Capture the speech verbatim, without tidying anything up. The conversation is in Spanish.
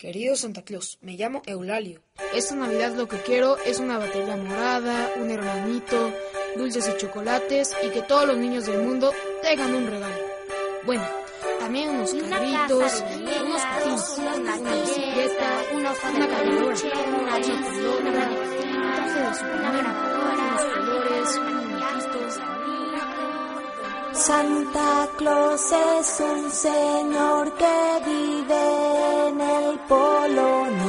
Querido Santa Claus, me llamo Eulalio. Esta Navidad lo que quiero es una batería morada, un hermanito, dulces y chocolates y que todos los niños del mundo tengan un regalo. Bueno, también unos carritos, unos patines, una bicicleta, una caminadora, una pelota, un traje de Superman, unos colores, unos muñequitos. Santa Claus es un señor que vive en el Polo Norte.